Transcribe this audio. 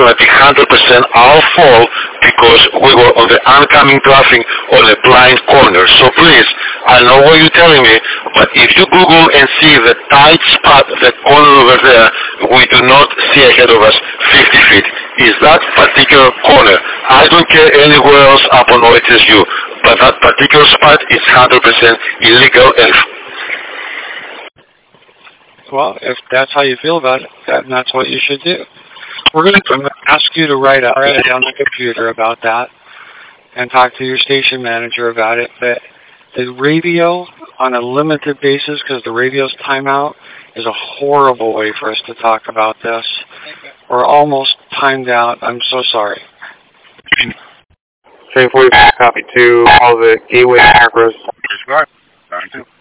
gonna be 100% our fault because we were on the oncoming traffic on a blind corner. So please, I know what you're telling me, but if you Google and see the tight spot, the corner over there, we do not see ahead of us 50 feet. Is that particular corner? I don't care anywhere else up on OHSU, but that particular spot is 100% illegal and well, if that's how you feel about it, then that's what you should do. I'm going to ask you to write it on the computer about that and talk to your station manager about it. But the radio on a limited basis, because the radio's timeout, is a horrible way for us to talk about this. We're almost timed out. I'm so sorry. Train 45, copy 2, all the gateway markers.